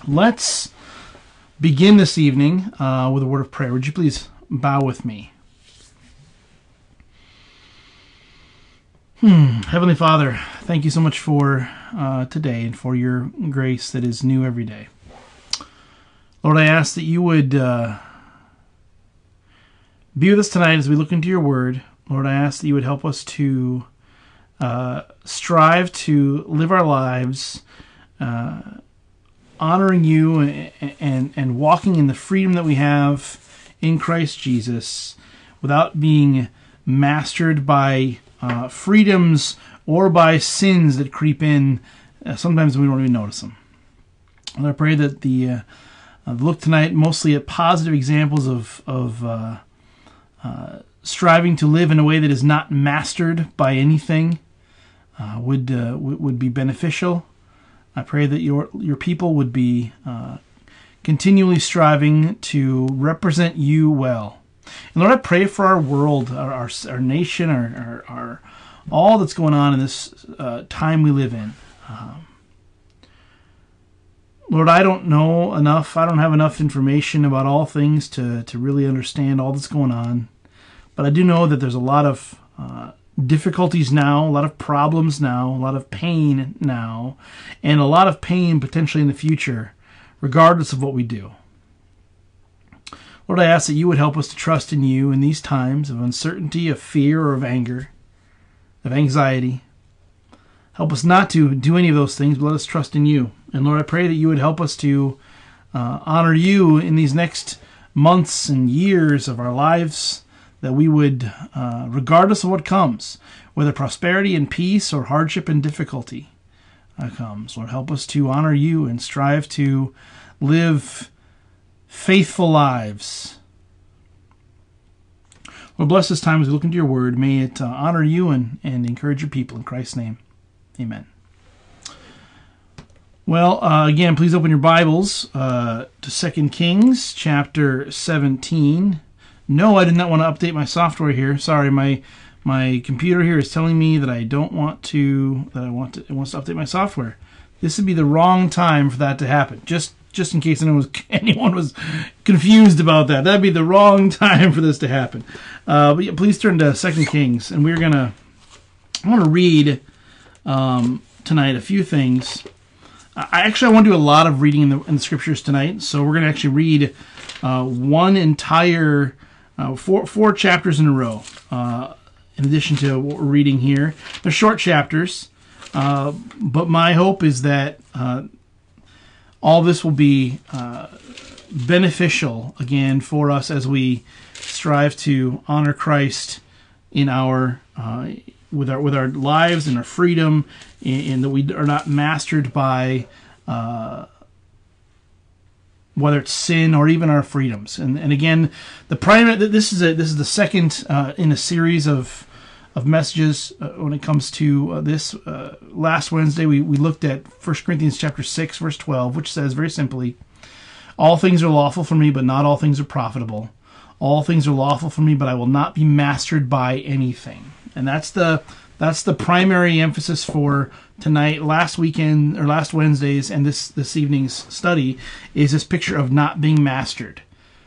Let's begin this evening with a word of prayer. Would you please bow with me? Heavenly Father, thank you so much for today and for your grace that is new every day. Lord, I ask that you would be with us tonight as we look into your word. Lord, I ask that you would help us to strive to live our lives honoring you and walking in the freedom that we have in Christ Jesus without being mastered by freedoms or by sins that creep in. Sometimes we don't even notice them. And I pray that the look tonight mostly at positive examples of striving to live in a way that is not mastered by anything would be beneficial. I pray that your people would be continually striving to represent you well. And Lord, I pray for our world, our nation, our all that's going on in this time we live in. Lord, I don't know enough. I don't have enough information about all things to really understand all that's going on. But I do know that there's a lot of difficulties now, a lot of problems now, a lot of pain now, and a lot of pain potentially in the future, regardless of what we do. Lord, I ask that you would help us to trust in you in these times of uncertainty, of fear, or of anger, of anxiety. Help us not to do any of those things, but let us trust in you. And Lord, I pray that you would help us to honor you in these next months and years of our lives, that we would, regardless of what comes, whether prosperity and peace or hardship and difficulty comes, Lord, help us to honor you and strive to live faithful lives. Lord, bless this time as we look into your word. May it honor you and encourage your people. In Christ's name, amen. Well, again, please open your Bibles to 2 Kings chapter 17. No, I did not want to update my software here. Sorry, my computer here is telling me that it wants to update my software. This would be the wrong time for that to happen. Just in case anyone was confused about that. That'd be the wrong time for this to happen. But yeah, please turn to 2 Kings, and I want to read tonight a few things. I want to do a lot of reading in the scriptures tonight, so we're going to actually read one entire four chapters in a row. In addition to what we're reading here, they're short chapters, but my hope is that all this will be beneficial again for us as we strive to honor Christ in our with our lives and our freedom, and that we are not mastered by whether it's sin or even our freedoms. And again, this is the second in a series of messages when it comes to this. Last Wednesday we looked at 1 Corinthians chapter 6 verse 12, which says very simply, all things are lawful for me, but not all things are profitable. All things are lawful for me, but I will not be mastered by anything. And that's the primary emphasis for tonight, last weekend or last Wednesday's, and this evening's study is this picture of not being mastered.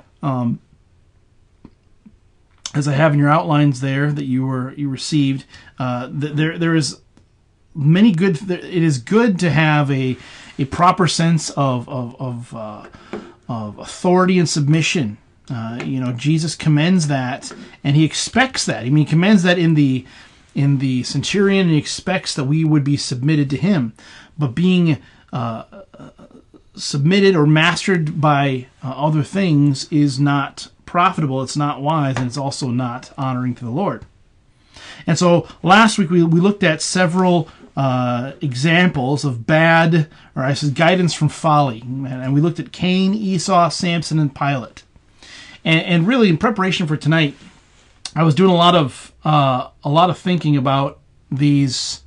As I have in your outlines there that you received, there is many good. It is good to have a proper sense of authority and submission. Jesus commends that, and he expects that. I mean, he commends that in the centurion, and he expects that we would be submitted to him. But being submitted or mastered by other things is not profitable, it's not wise, and it's also not honoring to the Lord. And so last week we looked at several examples of guidance from folly, and we looked at Cain, Esau, Samson, and Pilate. And really, in preparation for tonight, I was doing a lot of thinking about these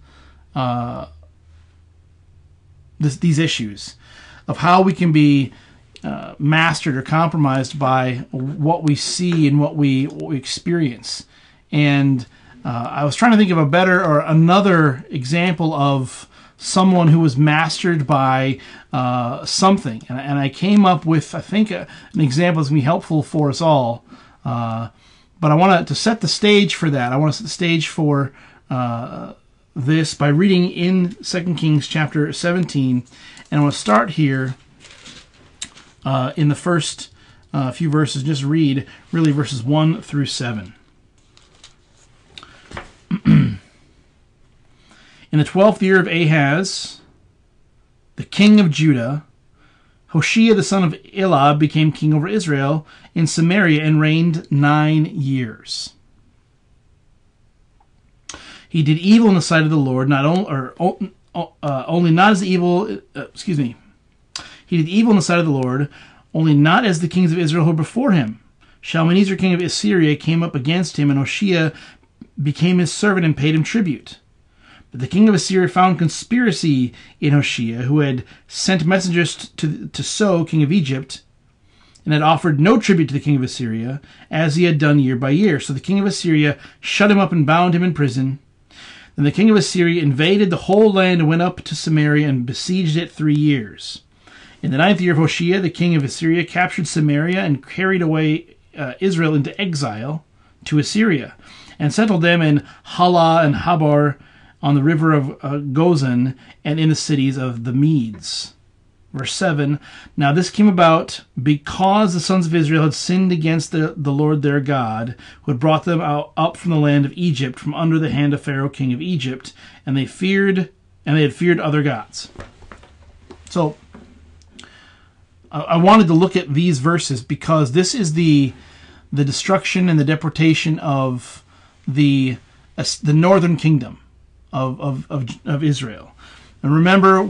issues of how we can be mastered or compromised by what we see and what we experience. And I was trying to think of a better or another example of someone who was mastered by something. And I came up with, I think, an example that's going to be helpful for us all. But I want to set the stage for that. I want to set the stage for this by reading in 2 Kings chapter 17. And I want to start here in the first few verses. Just read really verses 1 through 7. In the 12th year of Ahaz, the king of Judah, Hoshea the son of Elah became king over Israel in Samaria and reigned 9 years. He did evil in the sight of the Lord, only not as evil. He did evil in the sight of the Lord, only not as the kings of Israel who were before him. Shalmaneser king of Assyria came up against him, and Hoshea became his servant and paid him tribute. But the king of Assyria found conspiracy in Hoshea, who had sent messengers to So, king of Egypt, and had offered no tribute to the king of Assyria, as he had done year by year. So the king of Assyria shut him up and bound him in prison. Then the king of Assyria invaded the whole land and went up to Samaria and besieged it 3 years. In the 9th year of Hoshea, the king of Assyria captured Samaria and carried away Israel into exile to Assyria, and settled them in Halah and Habar, on the river of Gozan, and in the cities of the Medes. Verse 7, Now this came about because the sons of Israel had sinned against the Lord their God, who had brought them up from the land of Egypt, from under the hand of Pharaoh king of Egypt, and they had feared other gods. So I wanted to look at these verses because this is the destruction and the deportation of the northern kingdom of Israel. And remember,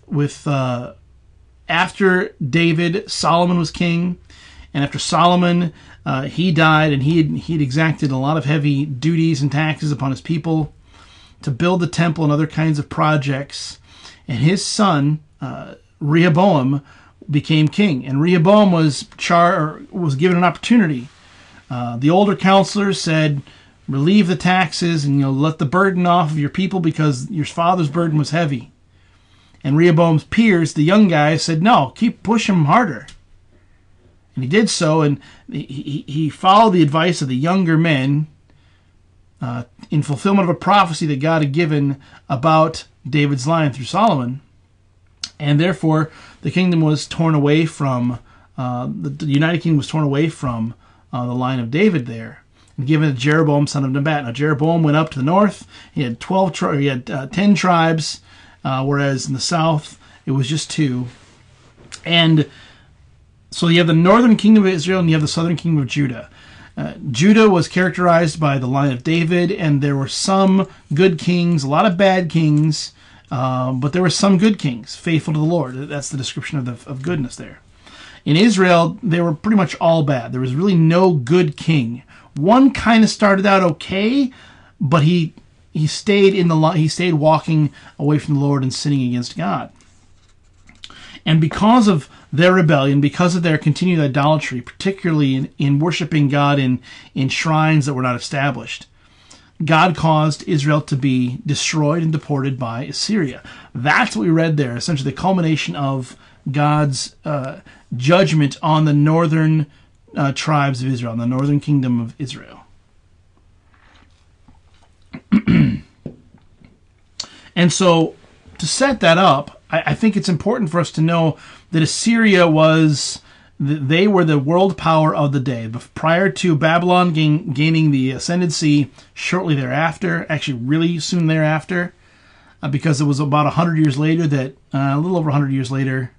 after David, Solomon was king, and after Solomon, he died, and he'd exacted a lot of heavy duties and taxes upon his people to build the temple and other kinds of projects. And his son Rehoboam became king, and Rehoboam was given an opportunity. The older counselors said, relieve the taxes and let the burden off of your people because your father's burden was heavy. And Rehoboam's peers, the young guys, said, no, keep pushing him harder. And he did so, and he followed the advice of the younger men in fulfillment of a prophecy that God had given about David's line through Solomon. And therefore, the kingdom was torn away from, the United Kingdom was torn away from the line of David there, and given to Jeroboam, son of Nebat. Now Jeroboam went up to the north. He had 10 tribes, whereas in the south it was just 2. And so you have the northern kingdom of Israel and you have the southern kingdom of Judah. Judah was characterized by the line of David, and there were some good kings, a lot of bad kings, but there were some good kings, faithful to the Lord. That's the description of goodness there. In Israel, they were pretty much all bad. There was really no good king. One kind of started out okay, but he stayed walking away from the Lord and sinning against God. And because of their rebellion, because of their continued idolatry, particularly in worshiping God in shrines that were not established, God caused Israel to be destroyed and deported by Assyria. That's what we read there, essentially the culmination of God's judgment on the northern tribes of Israel, on the northern kingdom of Israel. And so, to set that up, I think it's important for us to know that Assyria they were the world power of the day. Prior to Babylon gaining the ascendancy shortly thereafter, actually really soon thereafter, because it was about 100 years later a little over 100 years later,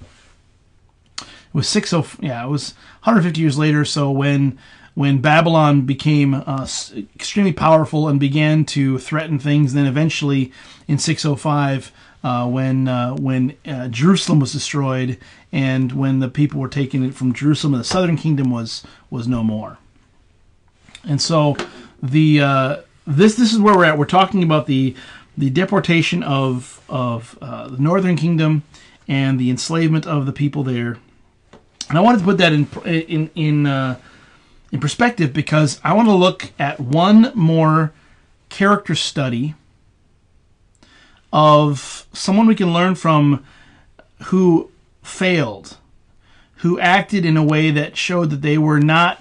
it was 150 years later or so when Babylon became extremely powerful and began to threaten things. Then eventually in 605, when Jerusalem was destroyed and when the people were taken from Jerusalem, and the southern kingdom was no more. And so this is where we're at. We're talking about the deportation of the northern kingdom and the enslavement of the people there. And I wanted to put that in perspective because I want to look at one more character study of someone we can learn from who failed, who acted in a way that showed that they were not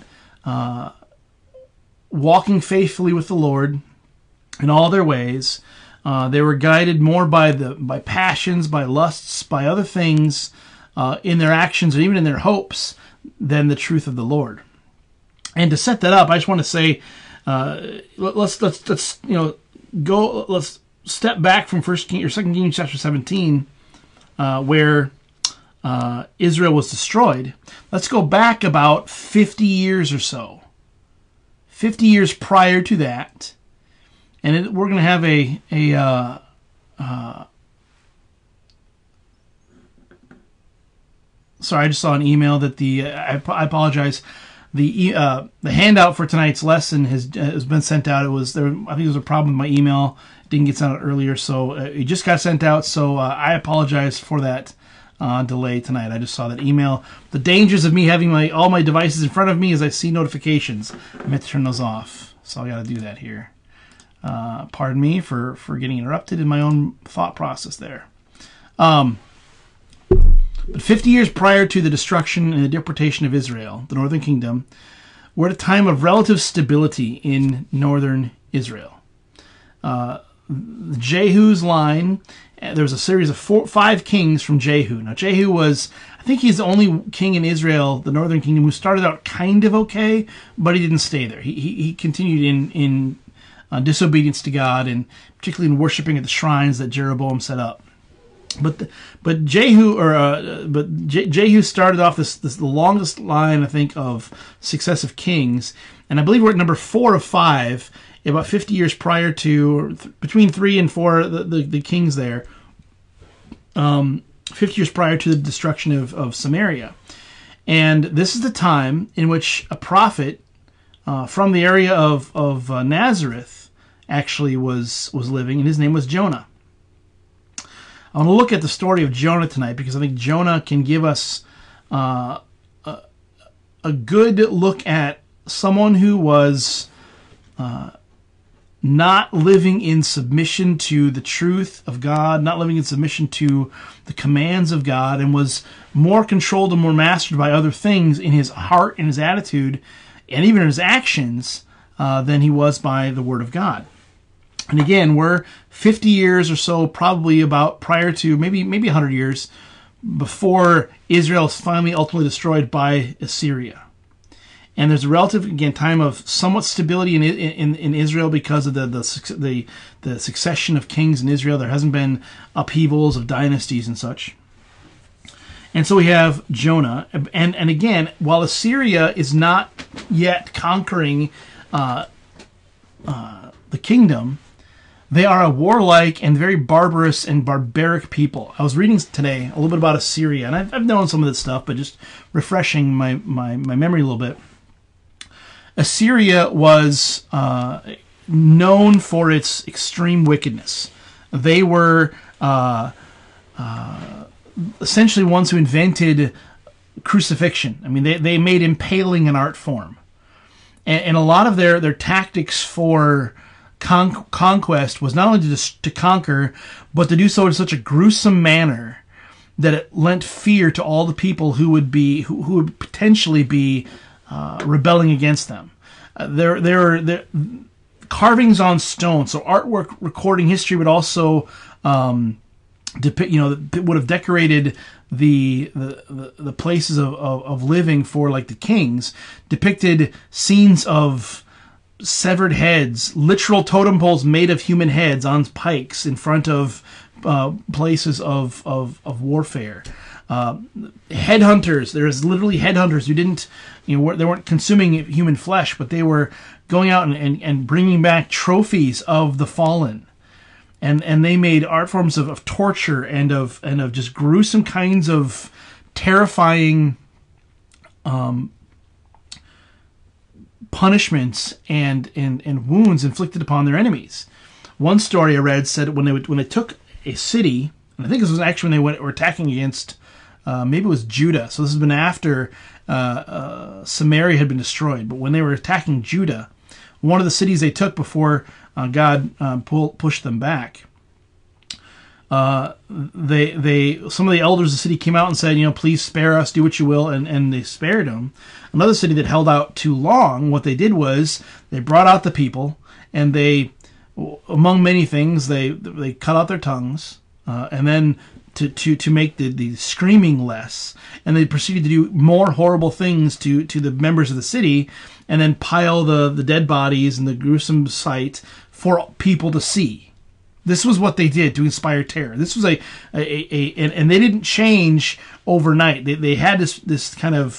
walking faithfully with the Lord in all their ways. They were guided more by passions, by lusts, by other things in their actions, or even in their hopes, than the truth of the Lord. And to set that up, I just want to say, let's go. Let's step back from 2 Kings chapter 17, where Israel was destroyed. Let's go back about 50 years or so. 50 years prior to that, and we're going to have sorry, I just saw an email that I apologize. The handout for tonight's lesson has been sent out. I think there was a problem with my email. It didn't get sent out earlier, so it just got sent out. So I apologize for that delay tonight. I just saw that email. The dangers of me having all my devices in front of me as I see notifications. I meant to turn those off, so I got to do that here. Pardon me for getting interrupted in my own thought process there. But 50 years prior to the destruction and the deportation of Israel, the northern kingdom, we're at a time of relative stability in northern Israel. Jehu's line, there was a series of 5 kings from Jehu. Now, Jehu was, I think he's the only king in Israel, the northern kingdom, who started out kind of okay, but he didn't stay there. He continued in disobedience to God, and particularly in worshiping at the shrines that Jeroboam set up. But Jehu started off the longest line, I think, of successive kings, and I believe we're at number 4 of 5, about 50 years prior to, or between 3 and 4, the kings there, 50 years prior to the destruction of Samaria. And this is the time in which a prophet from the area of Nazareth actually was living, and his name was Jonah. I want to look at the story of Jonah tonight because I think Jonah can give us a good look at someone who was not living in submission to the truth of God, not living in submission to the commands of God, and was more controlled and more mastered by other things in his heart and his attitude and even in his actions than he was by the Word of God. And again, we're 50 years or so, probably about prior to maybe 100 years before Israel is finally ultimately destroyed by Assyria. And there's a relative, again, time of somewhat stability in Israel because of the succession of kings in Israel. There hasn't been upheavals of dynasties and such. And so we have Jonah. And again, while Assyria is not yet conquering the kingdom, they are a warlike and very barbarous and barbaric people. I was reading today a little bit about Assyria, and I've known some of this stuff, but just refreshing my memory a little bit. Assyria was known for its extreme wickedness. They were essentially ones who invented crucifixion. I mean, they made impaling an art form. And a lot of their tactics for conquest was not only to conquer, but to do so in such a gruesome manner that it lent fear to all the people who would potentially be rebelling against them. There were carvings on stone, so artwork recording history would also depict. Would have decorated the places of living for like the kings, depicted scenes of severed heads, literal totem poles made of human heads on pikes in front of places of warfare. Headhunters. There's literally headhunters who didn't, they weren't consuming human flesh, but they were going out and bringing back trophies of the fallen. And they made art forms of torture and of just gruesome kinds of terrifying punishments and wounds inflicted upon their enemies. One story I read said when they took a city, and I think this was actually when they were attacking against maybe it was Judah. So this has been after Samaria had been destroyed. But when they were attacking Judah, one of the cities they took before God pushed them back, some of the elders of the city came out and said, please spare us, do what you will, and they spared them. Another city that held out too long, what they did was they brought out the people, and they, among many things, they cut out their tongues, and then to make the screaming less, and they proceeded to do more horrible things to the members of the city, and then pile the dead bodies and the gruesome sight for people to see. This was what they did to inspire terror. This was and they didn't change overnight. They had this kind of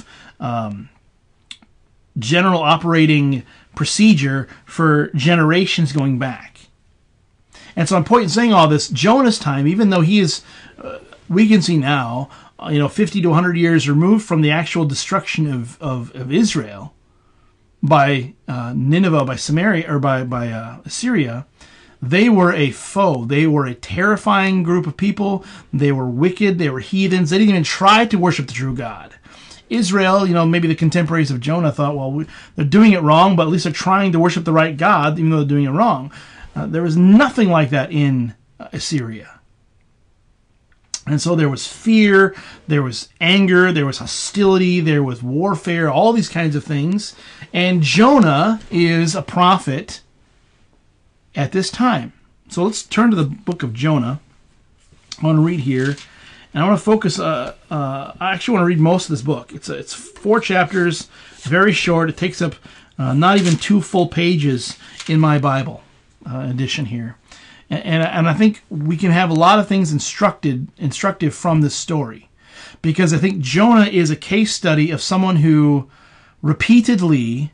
general operating procedure for generations going back. And so I'm saying all this, Jonah's time, even though he is, we can see now, 50 to 100 years removed from the actual destruction of Israel by Nineveh, by Samaria, or by Assyria, they were a foe. They were a terrifying group of people. They were wicked. They were heathens. They didn't even try to worship the true God. Israel, maybe the contemporaries of Jonah thought, well, they're doing it wrong, but at least they're trying to worship the right God, even though they're doing it wrong. There was nothing like that in Assyria. And so there was fear, there was anger, there was hostility, there was warfare, all these kinds of things. And Jonah is a prophet at this time. So let's turn to the book of Jonah. I want to read here, and I want to focus. I actually want to read most of this book. It's 4 chapters, very short. It takes up not even 2 full pages in my Bible edition here, and I think we can have a lot of things instructive from this story, because I think Jonah is a case study of someone who repeatedly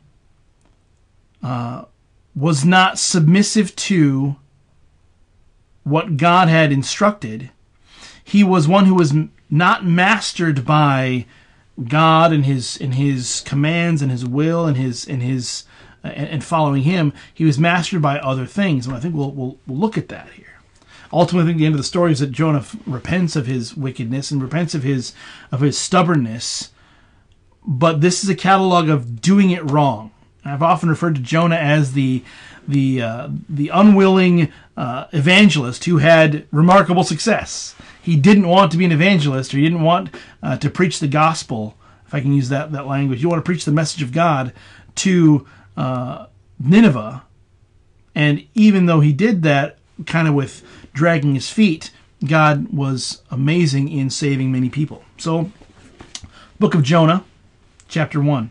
was not submissive to what God had instructed. He was one who was not mastered by God and his commands and his will and following him. He was mastered by other things, and I think we'll look at that here. Ultimately, I think the end of the story is that Jonah repents of his wickedness and repents of his stubbornness. But this is a catalog of doing it wrong. I've often referred to Jonah as the unwilling evangelist who had remarkable success. He didn't want to be an evangelist, or he didn't want to preach the gospel, if I can use that language. You want to preach the message of God to Nineveh. And even though he did that kind of with dragging his feet, God was amazing in saving many people. So, book of Jonah, chapter 1.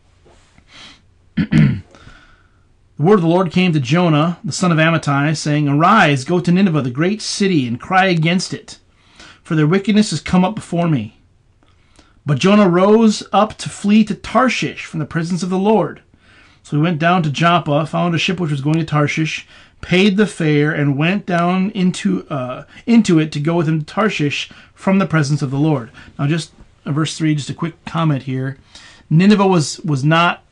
The word of the Lord came to Jonah, the son of Amittai, saying, Arise, go to Nineveh, the great city, and cry against it, for their wickedness has come up before me. But Jonah rose up to flee to Tarshish from the presence of the Lord. So he went down to Joppa, found a ship which was going to Tarshish, paid the fare, and went down into it to go with him to Tarshish from the presence of the Lord. Now, just verse 3, just a quick comment here. Nineveh was not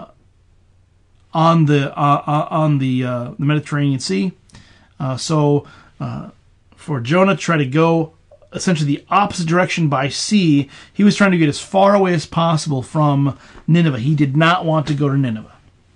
on the Mediterranean Sea. So for Jonah to try to go essentially the opposite direction by sea, he was trying to get as far away as possible from Nineveh. He did not want to go to Nineveh.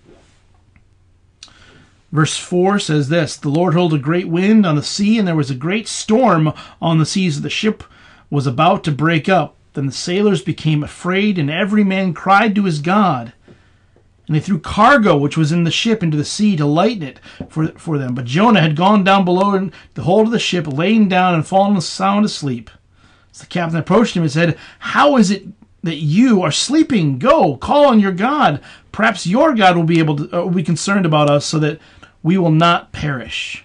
Verse 4 says this, The Lord hurled a great wind on the sea, and there was a great storm on the seas, that the ship was about to break up. Then the sailors became afraid, and every man cried to his God. And they threw cargo which was in the ship into the sea to lighten it for them. But Jonah had gone down below in the hold of the ship, lain down and fallen sound asleep. So the captain approached him and said, How is it that you are sleeping? Go, call on your God. Perhaps your God will be able to will be concerned about us, so that we will not perish.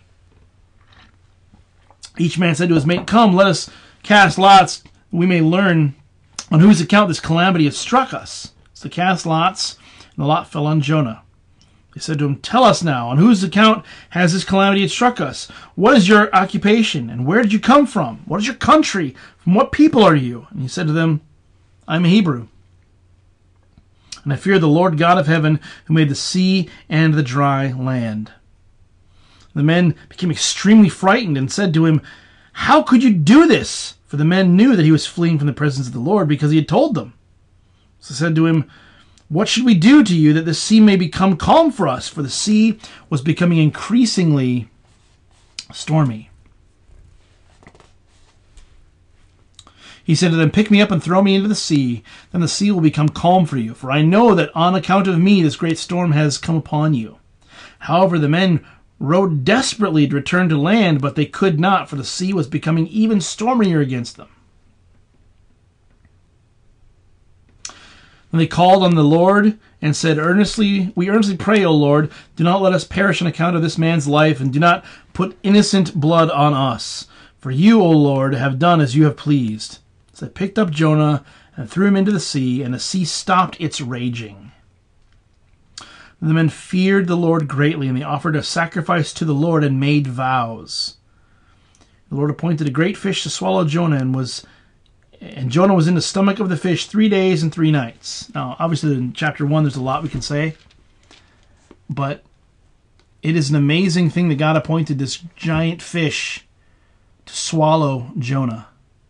Each man said to his mate, Come, let us cast lots, we may learn on whose account this calamity has struck us. So they cast lots, and the lot fell on Jonah. They said to him, Tell us now, on whose account has this calamity struck us? What is your occupation, and where did you come from? What is your country? From what people are you? And he said to them, I'm a Hebrew, and I fear the Lord God of heaven, who made the sea and the dry land. The men became extremely frightened and said to him, How could you do this? For the men knew that he was fleeing from the presence of the Lord, because he had told them. So they said to him, What should we do to you that the sea may become calm for us? For the sea was becoming increasingly stormy. He said to them, "Pick me up and throw me into the sea. Then the sea will become calm for you. For I know that on account of me this great storm has come upon you." However, the men rowed desperately to return to land, but they could not, for the sea was becoming even stormier against them. And they called on the Lord and said, "We earnestly pray, O Lord, do not let us perish on account of this man's life, and do not put innocent blood on us. For you, O Lord, have done as you have pleased." So they picked up Jonah and threw him into the sea, and the sea stopped its raging. The men feared the Lord greatly, and they offered a sacrifice to the Lord and made vows. The Lord appointed a great fish to swallow Jonah, and Jonah was in the stomach of the fish 3 days and 3 nights. Now, obviously, in chapter 1, there's a lot we can say, but it is an amazing thing that God appointed this giant fish to swallow Jonah.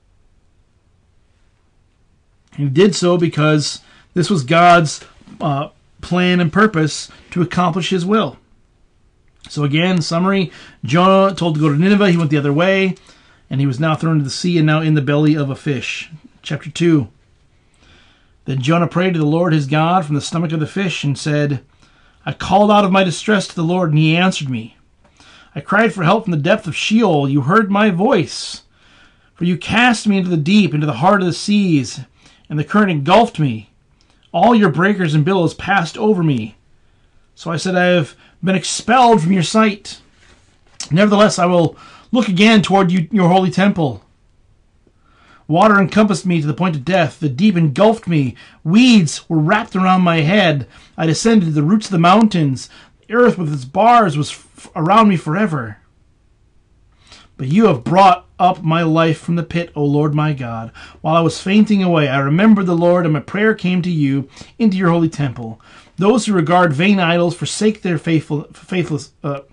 He did so because this was God's plan and purpose to accomplish his will. So again, summary, Jonah told to go to Nineveh, he went the other way, and he was now thrown into the sea and now in the belly of a fish. Chapter 2. Then Jonah prayed to the Lord his God from the stomach of the fish and said, "I called out of my distress to the Lord, and he answered me. I cried for help from the depth of Sheol. You heard my voice. For you cast me into the deep, into the heart of the seas, and the current engulfed me. All your breakers and billows passed over me. So I said, I have been expelled from your sight. Nevertheless, I will look again toward your holy temple. Water encompassed me to the point of death. The deep engulfed me. Weeds were wrapped around my head. I descended to the roots of the mountains. The earth with its bars was around me forever. But you have brought up my life from the pit, O Lord my God. While I was fainting away, I remembered the Lord, and my prayer came to you into your holy temple. Those who regard vain idols forsake their faithfulness.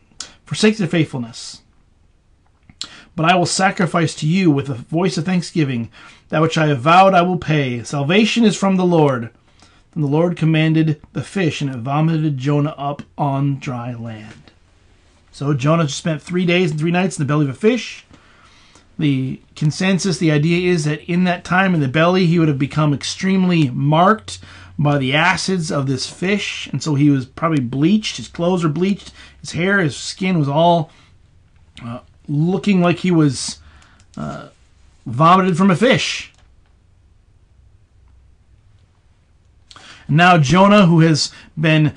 But I will sacrifice to you with a voice of thanksgiving. That which I have vowed I will pay. Salvation is from the Lord. Then the Lord commanded the fish, and it vomited Jonah up on dry land. So Jonah spent 3 days and 3 nights in the belly of a fish. The consensus, the idea is that in that time in the belly, he would have become extremely marked by the acids of this fish. And so he was probably bleached. His clothes were bleached. His hair, his skin was all looking like he was vomited from a fish. And now Jonah, who has been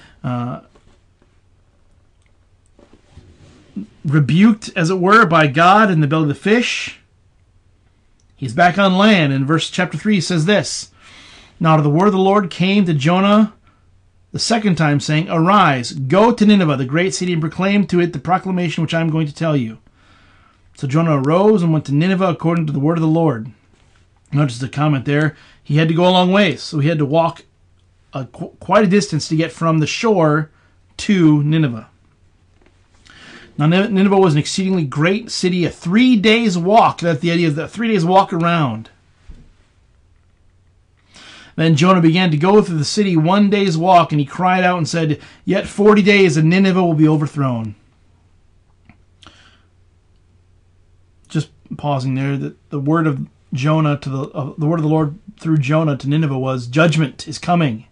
rebuked, as it were, by God in the belly of the fish, he's back on land. In chapter 3 says this, Now the word of the Lord came to Jonah the second time, saying, Arise, go to Nineveh, the great city, and proclaim to it the proclamation which I am going to tell you. So Jonah arose and went to Nineveh according to the word of the Lord. Notice the comment there. He had to go a long ways, so he had to walk quite a distance to get from the shore to Nineveh. Now, Nineveh was an exceedingly great city, a 3 days walk. That's the idea of the 3 days walk around. Then Jonah began to go through the city 1 day's walk, and he cried out and said, Yet 40 days and Nineveh will be overthrown. Just pausing there, the word of Jonah to the word of the Lord through Jonah to Nineveh was, Judgment is coming.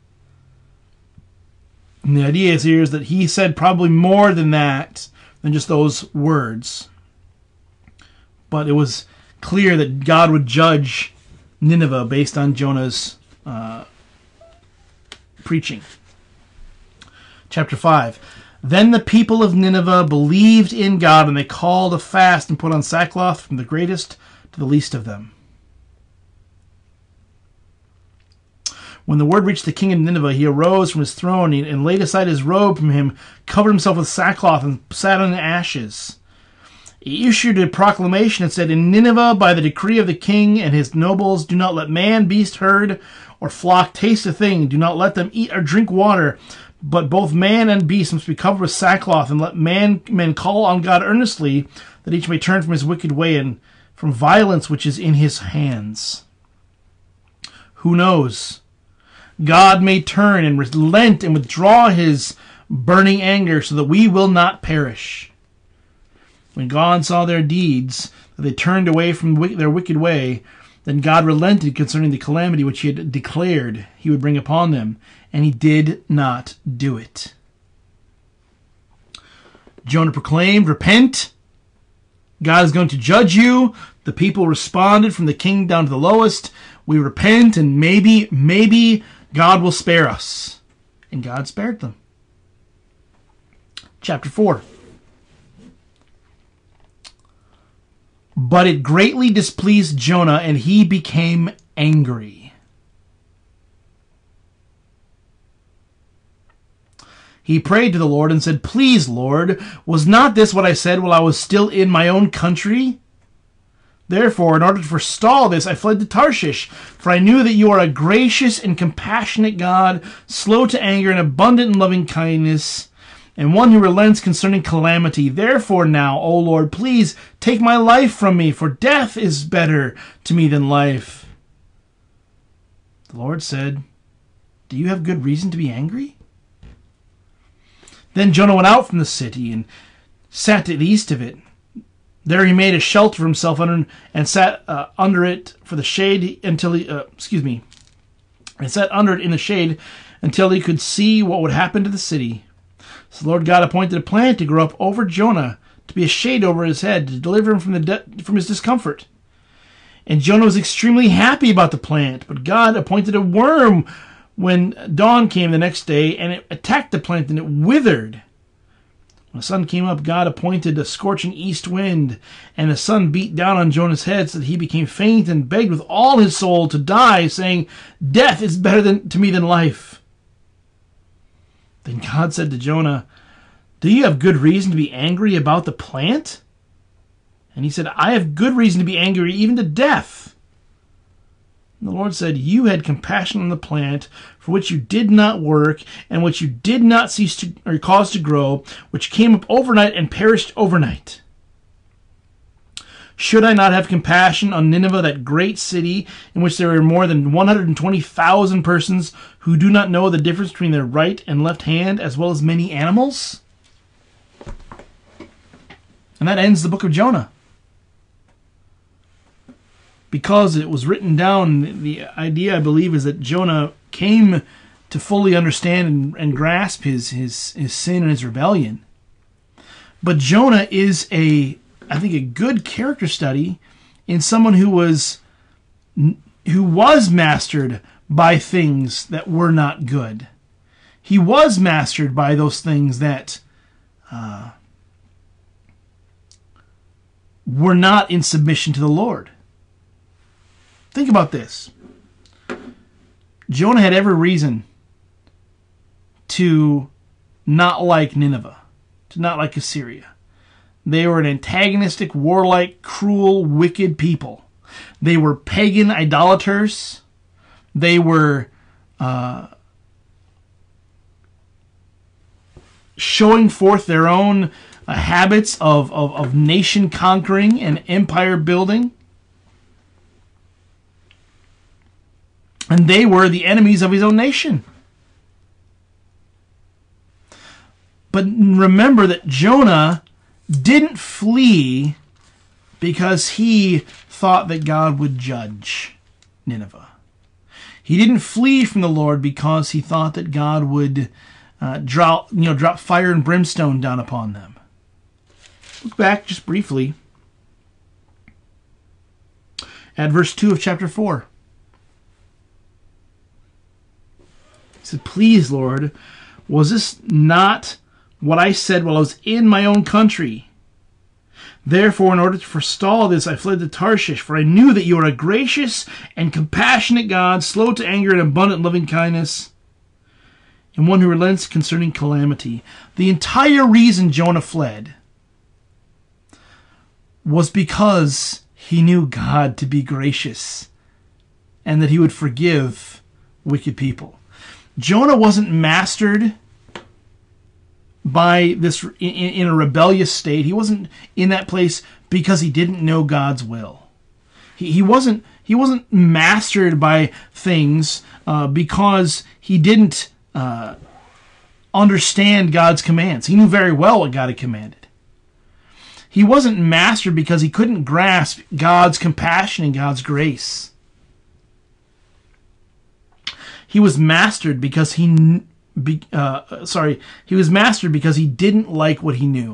And the idea here is that he said probably more than that, than just those words. But it was clear that God would judge Nineveh based on Jonah's preaching. Chapter 5. Then the people of Nineveh believed in God, and they called a fast and put on sackcloth from the greatest to the least of them. When the word reached the king of Nineveh, he arose from his throne and laid aside his robe from him, covered himself with sackcloth, and sat on the ashes. He issued a proclamation and said, In Nineveh, by the decree of the king and his nobles, do not let man, beast, herd, or flock taste a thing. Do not let them eat or drink water. But both man and beast must be covered with sackcloth, and let men call on God earnestly, that each may turn from his wicked way and from violence which is in his hands. Who knows? God may turn and relent and withdraw his burning anger so that we will not perish. When God saw their deeds, that they turned away from their wicked way, Then God relented concerning the calamity which he had declared he would bring upon them, and he did not do it. Jonah proclaimed, "Repent. God is going to judge you." The people responded from the king down to the lowest. We repent, and maybe God will spare us. And God spared them. Chapter 4. But it greatly displeased Jonah, and he became angry. He prayed to the Lord and said, "Please, Lord, was not this what I said while I was still in my own country? Therefore, in order to forestall this, I fled to Tarshish, for I knew that you are a gracious and compassionate God, slow to anger and abundant in loving kindness, and one who relents concerning calamity. Therefore now, O Lord, please take my life from me, for death is better to me than life." The Lord said, "Do you have good reason to be angry?" Then Jonah went out from the city and sat to the east of it. There he made a shelter for himself under, and sat under it for the shade until he, and sat under it in the shade until he could see what would happen to the city. So the Lord God appointed a plant to grow up over Jonah, to be a shade over his head, to deliver him from his discomfort. And Jonah was extremely happy about the plant, but God appointed a worm when dawn came the next day, and it attacked the plant, and it withered. When the sun came up, God appointed a scorching east wind, and the sun beat down on Jonah's head so that he became faint and begged with all his soul to die, saying, "Death is better to me than life." Then God said to Jonah, "Do you have good reason to be angry about the plant?" And he said, "I have good reason to be angry, even to death." And the Lord said, "You had compassion on the plant, for which you did not work, and which you did not cease to or cause to grow, which came up overnight and perished overnight. Should I not have compassion on Nineveh, that great city, in which there are more than 120,000 persons who do not know the difference between their right and left hand, as well as many animals?" And that ends the book of Jonah. Because it was written down, the idea, I believe, is that Jonah came to fully understand and grasp his sin and his rebellion. But Jonah is I think, a good character study in someone who was mastered by things that were not good. He was mastered by those things that were not in submission to the Lord. Think about this. Jonah had every reason to not like Nineveh, to not like Assyria. They were an antagonistic, warlike, cruel, wicked people. They were pagan idolaters. They were showing forth their own habits of nation conquering and empire building. And they were the enemies of his own nation. But remember that Jonah didn't flee because he thought that God would judge Nineveh. He didn't flee from the Lord because he thought that God would drop fire and brimstone down upon them. Look back just briefly at verse 2 of chapter 4. He said, "Please, Lord, was this not what I said while I was in my own country? Therefore, in order to forestall this, I fled to Tarshish, for I knew that you are a gracious and compassionate God, slow to anger and abundant in loving kindness, and one who relents concerning calamity." The entire reason Jonah fled was because he knew God to be gracious and that he would forgive wicked people. Jonah wasn't mastered by this in a rebellious state. He wasn't in that place because he didn't know God's will. He wasn't mastered by things because he didn't understand God's commands. He knew very well what God had commanded. He wasn't mastered because he couldn't grasp God's compassion and God's grace. He was mastered because he was mastered because he didn't like what he knew.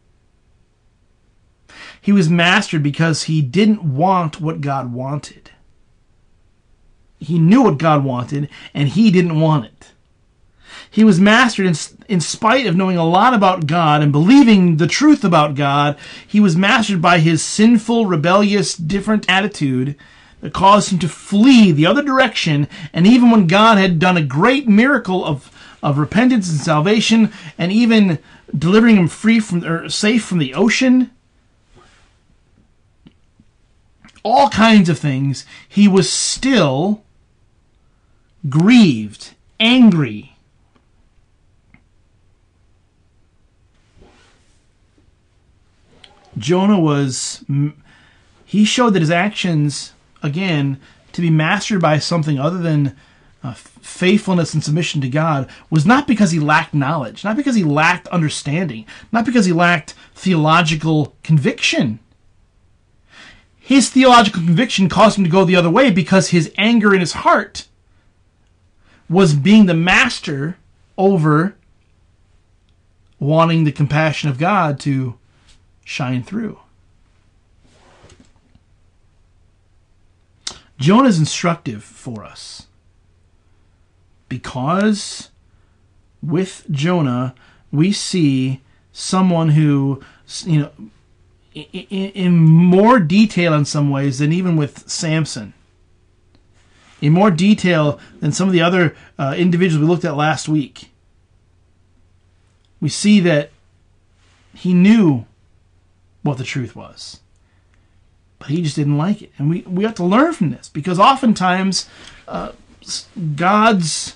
He was mastered because he didn't want what God wanted. He knew what God wanted, and he didn't want it. He was mastered in spite of knowing a lot about God and believing the truth about God. He was mastered by his sinful, rebellious, different attitude that caused him to flee the other direction. And even when God had done a great miracle of repentance and salvation, and even delivering him safe from the ocean, all kinds of things, he was still grieved, angry. Jonah he showed that his actions, again, to be mastered by something other than faithfulness and submission to God, was not because he lacked knowledge, not because he lacked understanding, not because he lacked theological conviction. His theological conviction caused him to go the other way because his anger in his heart was being the master over wanting the compassion of God to shine through. Jonah is instructive for us because with Jonah we see someone who, in more detail in some ways than even with Samson, in more detail than some of the other individuals we looked at last week, we see that he knew what the truth was, but he just didn't like it. And we have to learn from this, because oftentimes God's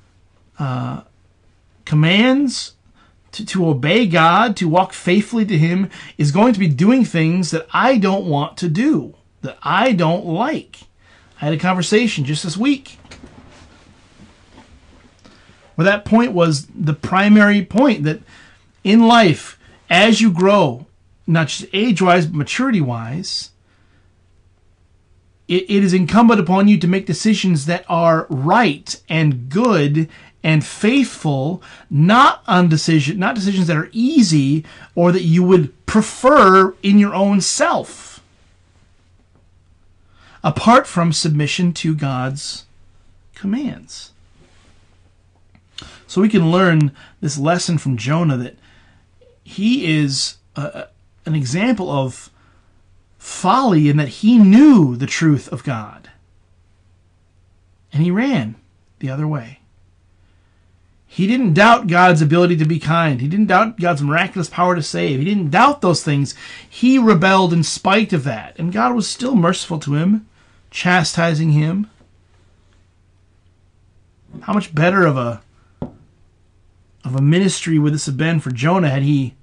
commands to obey God, to walk faithfully to him, is going to be doing things that I don't want to do, that I don't like. I had a conversation just this week where that point was the primary point, that in life, as you grow, not just age-wise, but maturity-wise, it is incumbent upon you to make decisions that are right and good and faithful, not decisions that are easy or that you would prefer in your own self, apart from submission to God's commands. So we can learn this lesson from Jonah, that he is an example of folly in that he knew the truth of God and he ran the other way. He didn't doubt God's ability to be kind. He didn't doubt God's miraculous power to save. He didn't doubt those things. He rebelled in spite of that, and God was still merciful to him, chastising him. How much better of a ministry would this have been for Jonah had he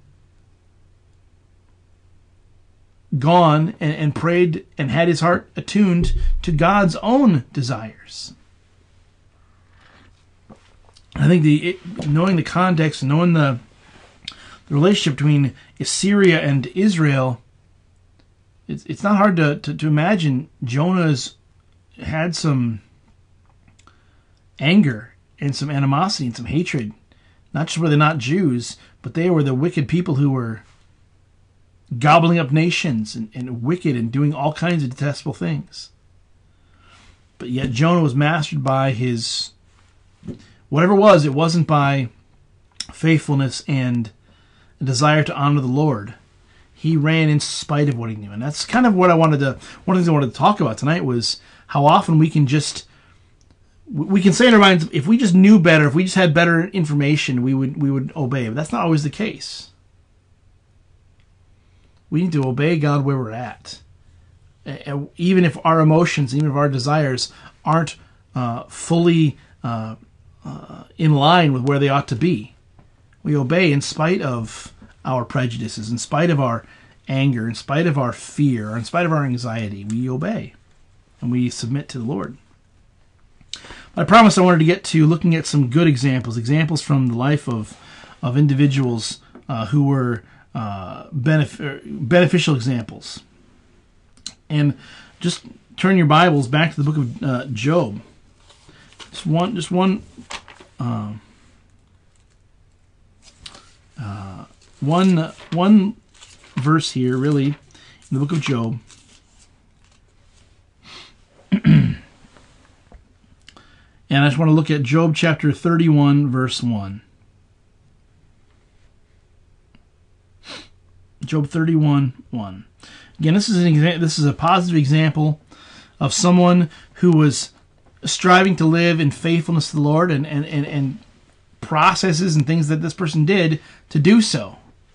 gone and prayed and had his heart attuned to God's own desires? I think knowing the context and knowing the relationship between Assyria and Israel, it's not hard to imagine Jonah's had some anger and some animosity and some hatred. Not just were they not Jews, but they were the wicked people who were gobbling up nations and wicked and doing all kinds of detestable things. But yet Jonah was mastered by his, whatever it wasn't by faithfulness and a desire to honor the Lord. He ran in spite of what he knew. And that's kind of what one of the things I wanted to talk about tonight was how often we can say in our minds, if we just knew better, if we just had better information, we would obey. But that's not always the case. We need to obey God where we're at. Even if our emotions, even if our desires aren't fully in line with where they ought to be. We obey in spite of our prejudices, in spite of our anger, in spite of our fear, in spite of our anxiety. We obey and we submit to the Lord. But I promised I wanted to get to looking at some good examples from the life of individuals who were beneficial examples. And just turn your Bibles back to the book of Job. Just one verse here, really, in the book of Job. And I just want to look at Job chapter 31, verse 1. Job 31, 1. Again, this is a positive example of someone who was striving to live in faithfulness to the Lord, and processes and things that this person did to do so.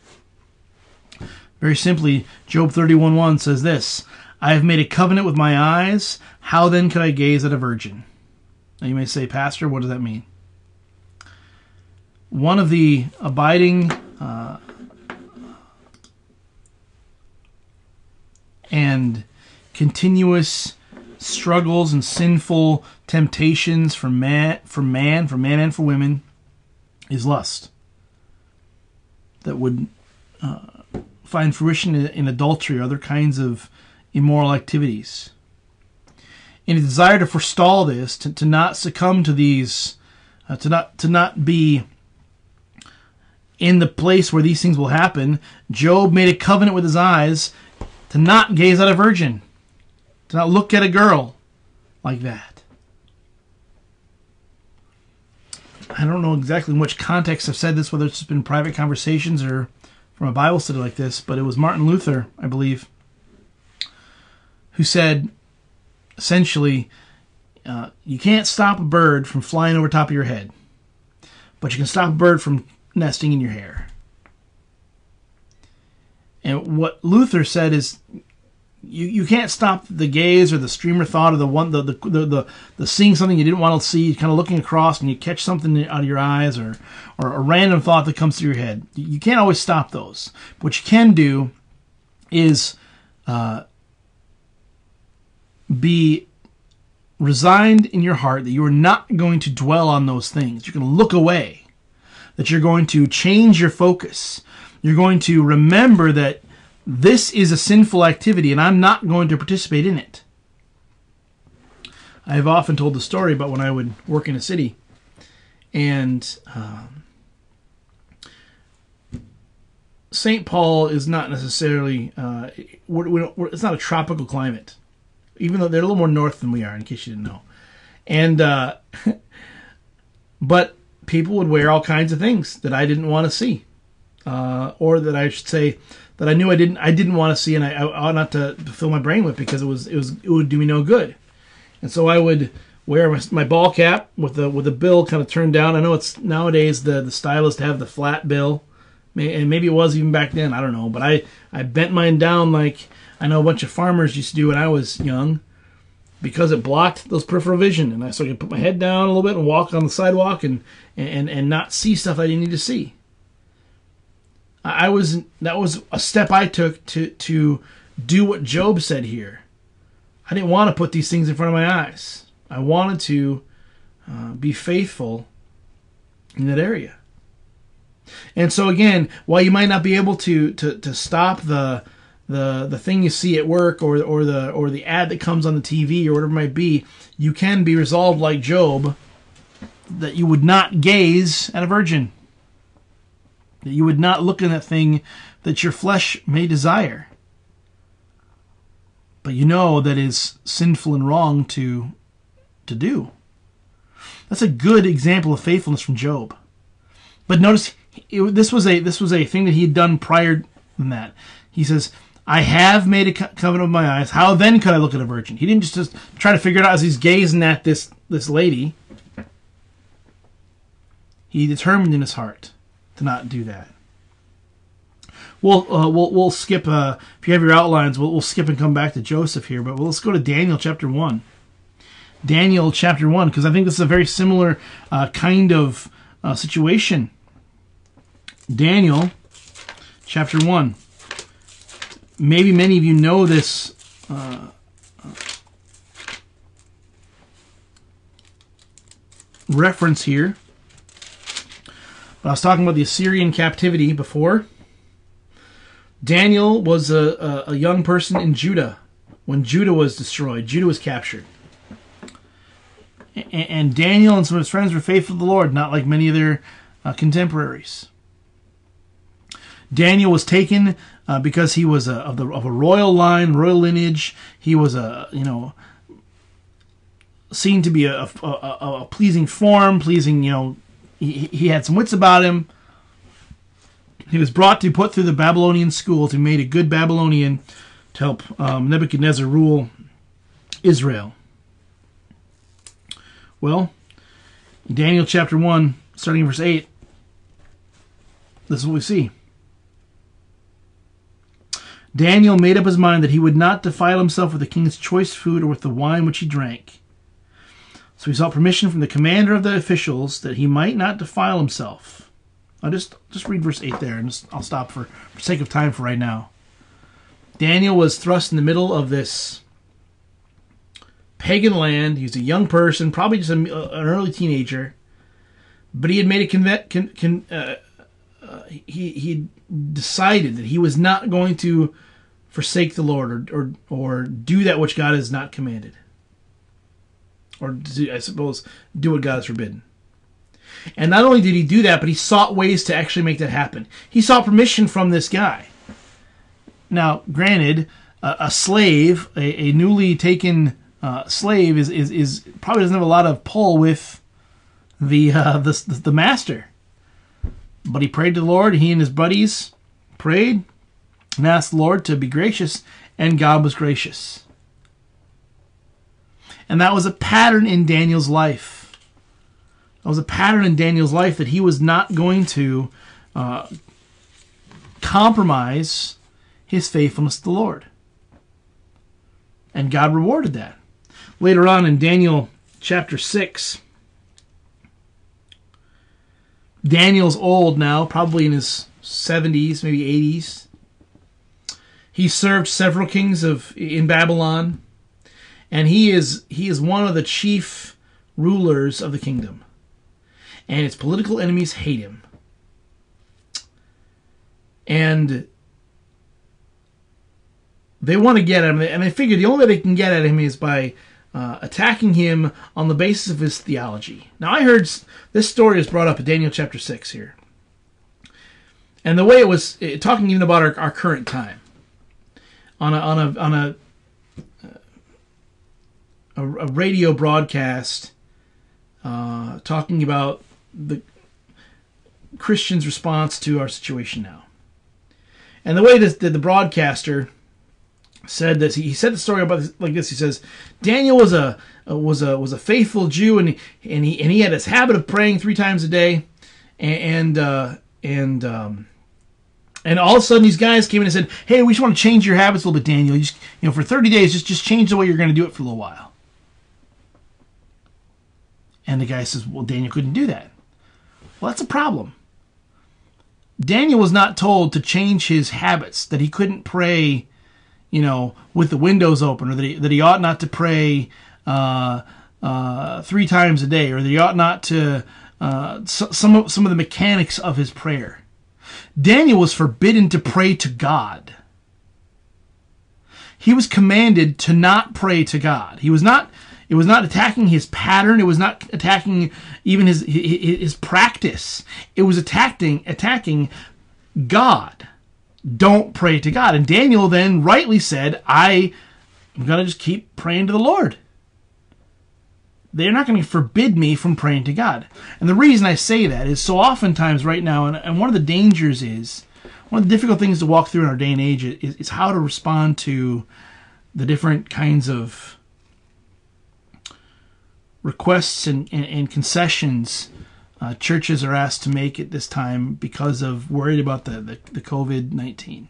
Very simply, Job 31:1 says this: I have made a covenant with my eyes. How then could I gaze at a virgin? Now you may say, Pastor, what does that mean? One of the abiding and continuous struggles and sinful temptations for man and for women is lust. That would find fruition in adultery or other kinds of immoral activities. In a desire to forestall this, to not succumb to these, to not be in the place where these things will happen, Job made a covenant with his eyes to not gaze at a virgin, to not look at a girl like that. I don't know exactly in which context I've said this, whether it's just been private conversations or from a Bible study like this, but it was Martin Luther, I believe, who said, essentially, you can't stop a bird from flying over top of your head, but you can stop a bird from nesting in your hair. And what Luther said is, you can't stop the gaze or the stream of thought or the seeing something you didn't want to see, kind of looking across and you catch something out of your eyes, or a random thought that comes through your head. You can't always stop those. What you can do is be resigned in your heart that you are not going to dwell on those things. You're going to look away. That you're going to change your focus. You're going to remember that this is a sinful activity and I'm not going to participate in it. I have often told the story about when I would work in a city, and St. Paul is not necessarily, it's not a tropical climate, even though they're a little more north than we are, in case you didn't know. And, but people would wear all kinds of things that I didn't want to see. Or that I should say that I knew I didn't want to see, and I ought not to fill my brain with, because it would do me no good. And so I would wear my ball cap with the bill kind of turned down. I know it's nowadays the style is to have the flat bill, and maybe it was even back then, I don't know. But I bent mine down like I know a bunch of farmers used to do when I was young, because it blocked those peripheral vision, and so I could put my head down a little bit and walk on the sidewalk and not see stuff I didn't need to see. That was a step I took to do what Job said here. I didn't want to put these things in front of my eyes. I wanted to be faithful in that area. And so again, while you might not be able to stop the thing you see at work or the ad that comes on the TV or whatever it might be, you can be resolved like Job that you would not gaze at a virgin. That you would not look at that thing that your flesh may desire, but you know that is sinful and wrong to do. That's a good example of faithfulness from Job. But notice this was a thing that he had done prior than that. He says, I have made a covenant with my eyes. How then could I look at a virgin? He didn't just try to figure it out as he's gazing at this lady. He determined in his heart to not do that. We'll skip. If you have your outlines, we'll skip and come back to Joseph here. But let's go to Daniel chapter 1. Daniel chapter 1, because I think this is a very similar kind of situation. Daniel chapter 1. Maybe many of you know this reference here. But I was talking about the Assyrian captivity before. Daniel was a young person in Judah when Judah was destroyed. Judah was captured. And Daniel and some of his friends were faithful to the Lord, not like many of their contemporaries. Daniel was taken because he was of a royal line, royal lineage. He was seen to be a pleasing form, pleasing. He had some wits about him. He was brought to be put through the Babylonian school to be made a good Babylonian to help Nebuchadnezzar rule Israel. Well, Daniel chapter 1, starting in verse 8, this is what we see. Daniel made up his mind that he would not defile himself with the king's choice food or with the wine which he drank. So he sought permission from the commander of the officials that he might not defile himself. I'll just read verse 8 there, and I'll stop for sake of time for right now. Daniel was thrust in the middle of this pagan land. He was a young person, probably just an early teenager, but he had made he decided that he was not going to forsake the Lord or do that which God has not commanded, or I suppose do what God has forbidden. And not only did he do that, but he sought ways to actually make that happen. He sought permission from this guy. Now, granted, a slave, a newly taken slave, is probably doesn't have a lot of pull with the master. But he prayed to the Lord. He and his buddies prayed and asked the Lord to be gracious, and God was gracious. And that was a pattern in Daniel's life. That was a pattern in Daniel's life that he was not going to compromise his faithfulness to the Lord. And God rewarded that. Later on in Daniel chapter 6, Daniel's old now, probably in his 70s, maybe 80s. He served several kings in Babylon, and he is one of the chief rulers of the kingdom. And its political enemies hate him. And they want to get at him, and they figure the only way they can get at him is by attacking him on the basis of his theology. Now, I heard this story is brought up in Daniel chapter 6 here. And the way it was, talking even about our current time, on a radio broadcast, talking about the Christians' response to our situation now. And the way that the broadcaster said this, he said the story about like this. He says Daniel was a faithful Jew, and he had this habit of praying 3 times a day, and all of a sudden these guys came in and said, "Hey, we just want to change your habits a little bit, Daniel. For 30 days, just change the way you're going to do it for a little while." And the guy says, "Well, Daniel couldn't do that." Well, that's a problem. Daniel was not told to change his habits, that he couldn't pray with the windows open, or that he ought not to pray 3 times a day, or that he ought not to some of the mechanics of his prayer. Daniel was forbidden to pray to God. He was commanded to not pray to God. It was not attacking his pattern. It was not attacking even his practice. It was attacking God. Don't pray to God. And Daniel then rightly said, I'm going to just keep praying to the Lord. They're not going to forbid me from praying to God. And the reason I say that is so oftentimes right now, and one of the dangers is, one of the difficult things to walk through in our day and age is how to respond to the different kinds of requests and concessions churches are asked to make at this time because of worried about the COVID-19.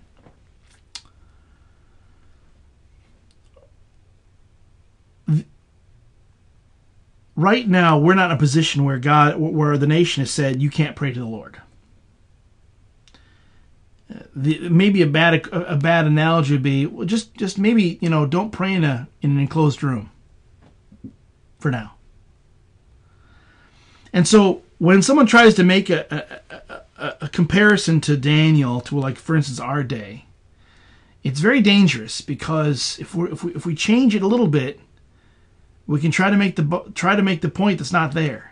Right now, we're not in a position where where the nation has said you can't pray to the Lord. Maybe a bad analogy would be, well, just maybe don't pray in an enclosed room for now. And so when someone tries to make a comparison to Daniel, to like for instance our day, it's very dangerous, because if we change it a little bit, We can try to make the point that's not there.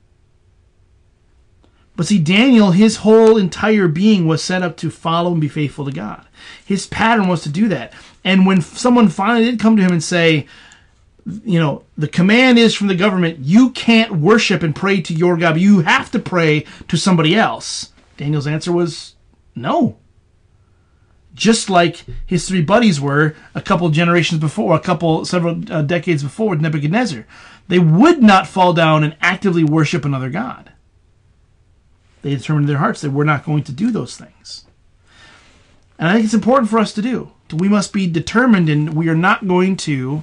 But see, Daniel, his whole entire being was set up to follow and be faithful to God. His pattern was to do that. And when someone finally did come to him and say, the command is from the government, you can't worship and pray to your God. You have to pray to somebody else. Daniel's answer was no. Just like his three buddies were a couple generations before, several decades before with Nebuchadnezzar. They would not fall down and actively worship another god. They determined in their hearts that we're not going to do those things. And I think it's important for us to do. We must be determined, and we are not going to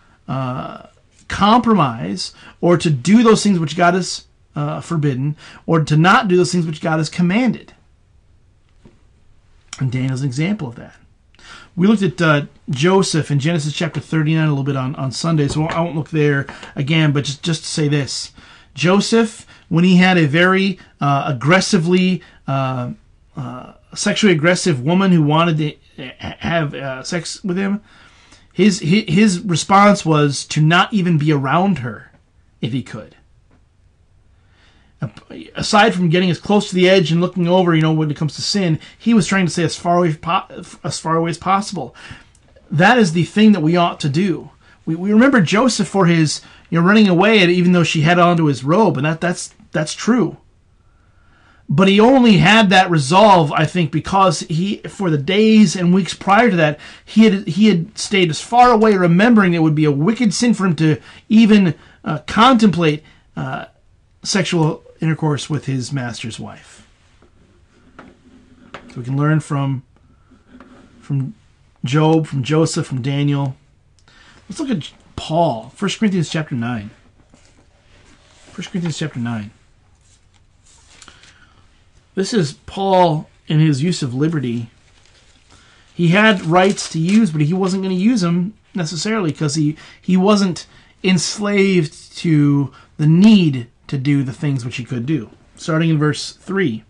compromise or to do those things which God has forbidden, or to not do those things which God has commanded. And Daniel's an example of that. We looked at Joseph in Genesis chapter 39 a little bit on Sunday, so I won't look there again, but just to say this. Joseph, when he had a very sexually aggressive woman who wanted to have sex with him, his response was to not even be around her if he could. Aside from getting as close to the edge and looking over, when it comes to sin, he was trying to stay as far away as possible. That is the thing that we ought to do. We remember Joseph for his running away, even though she had onto his robe, and that's true. But he only had that resolve, I think, because for the days and weeks prior to that, he had stayed as far away, remembering it would be a wicked sin for him to even contemplate sexual intercourse with his master's wife. So we can learn from Job, from Joseph, from Daniel. Let's look at Paul, 1 Corinthians chapter 9. 1 Corinthians chapter 9. This is Paul in his use of liberty. He had rights to use, but he wasn't going to use them necessarily because he wasn't enslaved to the need to do the things which he could do. Starting in verse 3.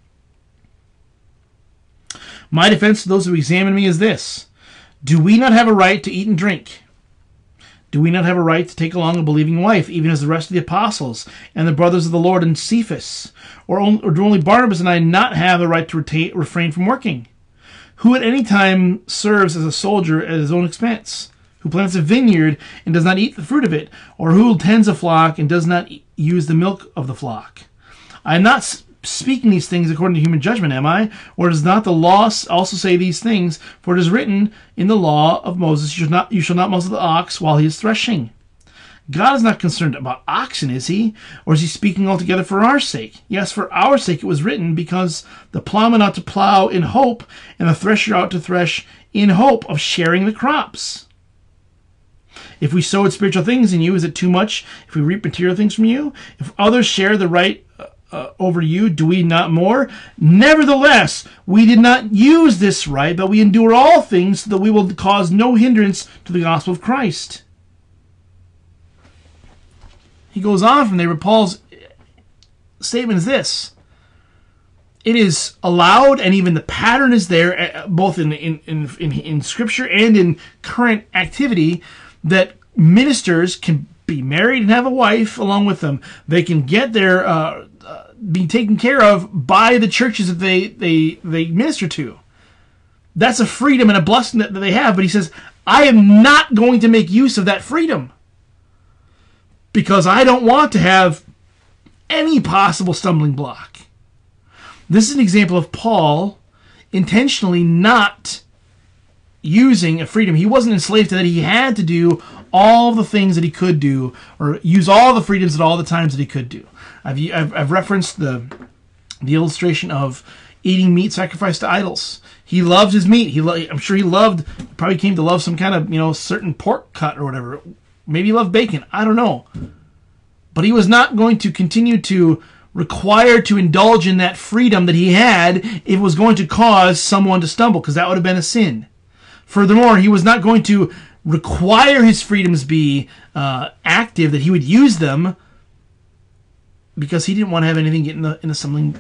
My defense to those who examine me is this: do we not have a right to eat and drink? Do we not have a right to take along a believing wife, even as the rest of the apostles and the brothers of the Lord and Cephas? Or do only Barnabas and I not have a right to refrain from working? Who at any time serves as a soldier at his own expense? Who plants a vineyard and does not eat the fruit of it? Or who tends a flock and does not use the milk of the flock? I am not speaking these things according to human judgment, am I? Or does not the law also say these things? For it is written in the law of Moses, you shall not muzzle the ox while he is threshing. God is not concerned about oxen, is he? Or is he speaking altogether for our sake? Yes, for our sake it was written, because the plowman ought to plow in hope, and the thresher ought to thresh in hope of sharing the crops. If we sowed spiritual things in you, is it too much if we reap material things from you? If others share the right over you, do we not more? Nevertheless, we did not use this right, but we endure all things so that we will cause no hindrance to the gospel of Christ. He goes on from there, but Paul's statement is this: it is allowed, and even the pattern is there, both in Scripture and in current activity, that ministers can be married and have a wife along with them. They can get their be taken care of by the churches that they minister to. That's a freedom and a blessing that they have. But he says, I am not going to make use of that freedom, because I don't want to have any possible stumbling block. This is an example of Paul intentionally not using a freedom. He wasn't enslaved to that. He had to do all the things that he could do, or use all the freedoms at all the times that he could do. I've referenced the illustration of eating meat sacrificed to idols. He loved his meat. I'm sure he probably came to love some kind of certain pork cut or whatever. Maybe he loved bacon. I don't know. But he was not going to continue to require to indulge in that freedom that he had if it was going to cause someone to stumble, because that would have been a sin. Furthermore, he was not going to require his freedoms be active, that he would use them, because he didn't want to have anything get in the stumbling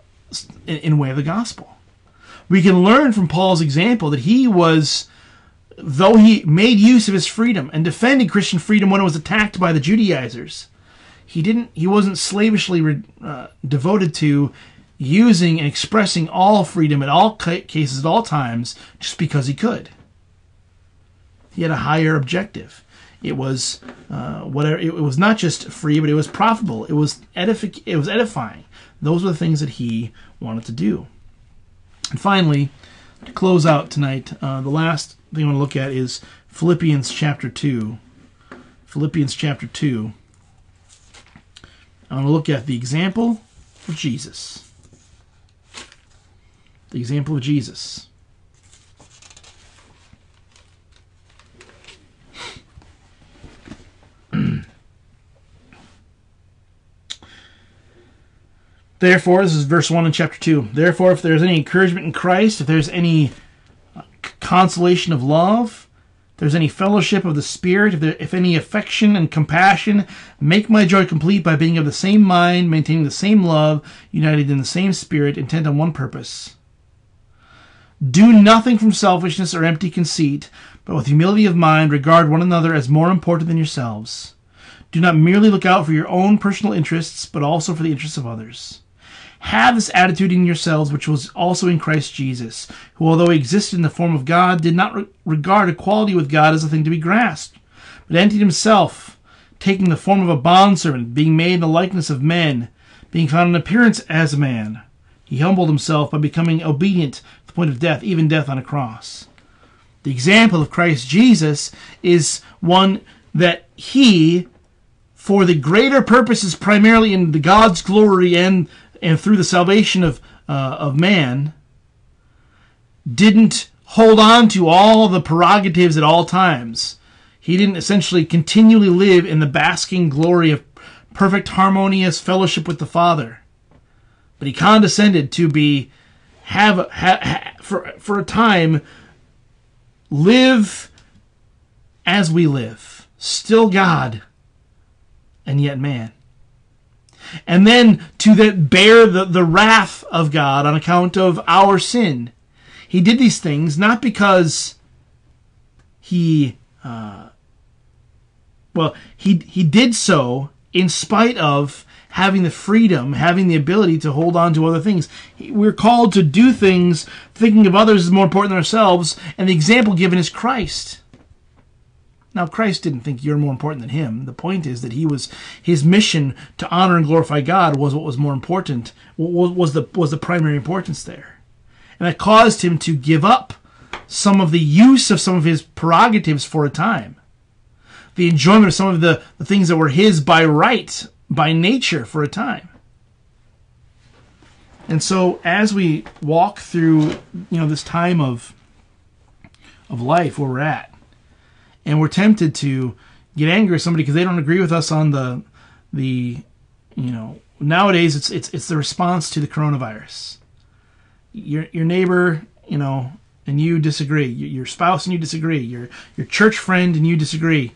in the way of the gospel. We can learn from Paul's example that he was though he made use of his freedom and defended Christian freedom when it was attacked by the Judaizers, he wasn't slavishly devoted to using and expressing all freedom in all cases at all times just because he could. He had a higher objective. It was it was not just free, but it was profitable. It was edifying. Those were the things that he wanted to do. And finally, to close out tonight, the last thing I want to look at is Philippians chapter 2. Philippians chapter 2. I want to look at the example of Jesus. The example of Jesus. Therefore, this is verse 1 in chapter 2. Therefore, if there is any encouragement in Christ, if there is any consolation of love, if there is any fellowship of the Spirit, if any affection and compassion, make my joy complete by being of the same mind, maintaining the same love, united in the same Spirit, intent on one purpose. Do nothing from selfishness or empty conceit, but with humility of mind regard one another as more important than yourselves. Do not merely look out for your own personal interests, but also for the interests of others. Have this attitude in yourselves, which was also in Christ Jesus, who, although he existed in the form of God, did not regard equality with God as a thing to be grasped, but emptied himself, taking the form of a bondservant, being made in the likeness of men, being found in appearance as a man. He humbled himself by becoming obedient to the point of death, even death on a cross. The example of Christ Jesus is one that he, for the greater purposes, primarily in the God's glory and through the salvation of man, didn't hold on to all the prerogatives at all times. He didn't essentially continually live in the basking glory of perfect harmonious fellowship with the Father. But he condescended to for a time, live as we live. Still God, and yet man. And then to bear the wrath of God on account of our sin. He did these things not because he did so in spite of having the freedom, having the ability to hold on to other things. We're called to do things thinking of others as more important than ourselves, and the example given is Christ. Now, Christ didn't think you're more important than him. The point is that his mission to honor and glorify God was what was more important, was the primary importance there. And that caused him to give up some of the use of some of his prerogatives for a time. The enjoyment of some of the things that were his by right, by nature, for a time. And so as we walk through this time of life where we're at, and we're tempted to get angry at somebody because they don't agree with us on nowadays it's the response to the coronavirus. Your neighbor, and you disagree. Your spouse and you disagree. Your church friend and you disagree.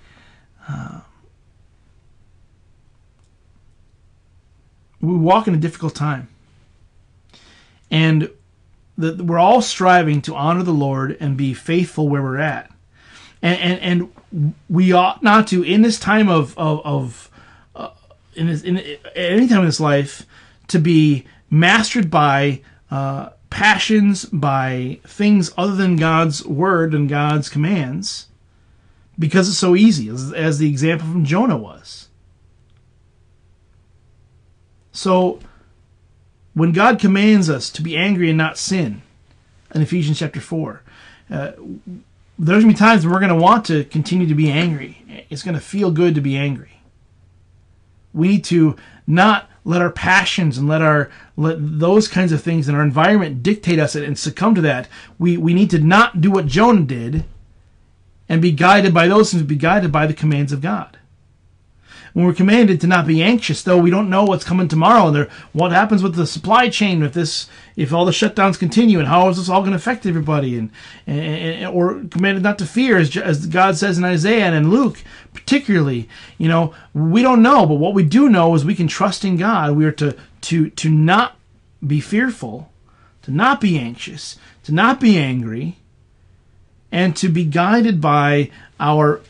We walk in a difficult time. And we're all striving to honor the Lord and be faithful where we're at. And we ought not to, in this time in any time in this life, to be mastered by passions, by things other than God's word and God's commands, because it's so easy, as the example from Jonah was. So, when God commands us to be angry and not sin, in Ephesians chapter 4, there's going to be times when we're going to want to continue to be angry. It's going to feel good to be angry. We need to not let our passions and let those kinds of things in our environment dictate us and succumb to that. We need to not do what Jonah did and be guided by those things, be guided by the commands of God. When we're commanded to not be anxious, though we don't know what's coming tomorrow, and what happens with the supply chain if all the shutdowns continue, and how is this all going to affect everybody, or commanded not to fear, as God says in Isaiah and in Luke, particularly. We don't know, but what we do know is we can trust in God. We are to not be fearful, to not be anxious, to not be angry, and to be guided by our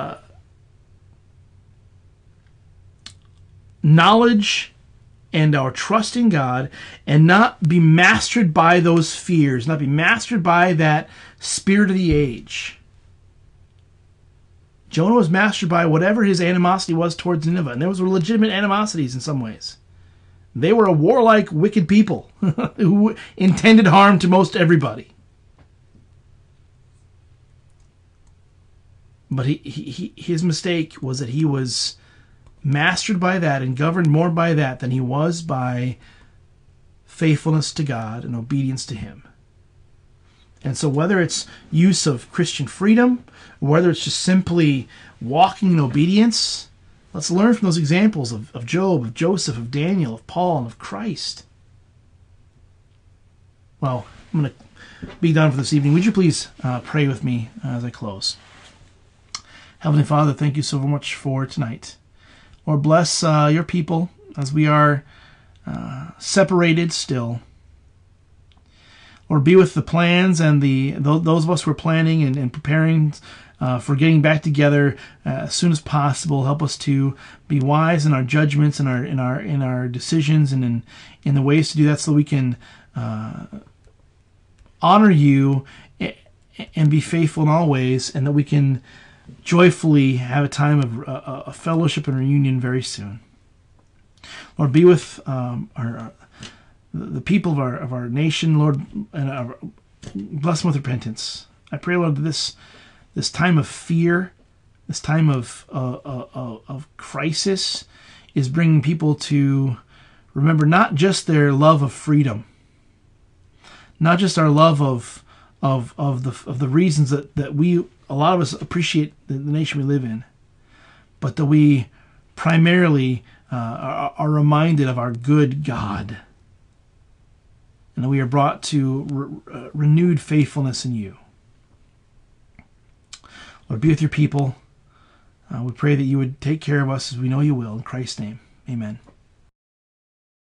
knowledge and our trust in God, and not be mastered by those fears, not be mastered by that spirit of the age. Jonah was mastered by whatever his animosity was towards Nineveh, and there was legitimate animosities in some ways. They were a warlike, wicked people who intended harm to most everybody. But his mistake was that he was mastered by that and governed more by that than he was by faithfulness to God and obedience to Him. And so whether it's use of Christian freedom, or whether it's just simply walking in obedience, let's learn from those examples of Job, of Joseph, of Daniel, of Paul, and of Christ. Well, I'm going to be done for this evening. Would you please pray with me as I close? Heavenly Father, thank you so much for tonight. Lord, bless your people as we are separated still. Lord, be with the plans and those of us who are planning and preparing for getting back together as soon as possible. Help us to be wise in our judgments and in our decisions and in the ways to do that, so that we can honor you and be faithful in all ways, and that we can joyfully have a time of a fellowship and reunion very soon. Lord, be with the people of our nation, Lord, and bless them with repentance. I pray, Lord, that this time of fear, this time of crisis, is bringing people to remember not just their love of freedom, not just our love of the reasons that we, a lot of us, appreciate the nation we live in, but that we primarily are reminded of our good God, and that we are brought to renewed faithfulness in you. Lord, be with your people. We pray that you would take care of us, as we know you will. In Christ's name, amen.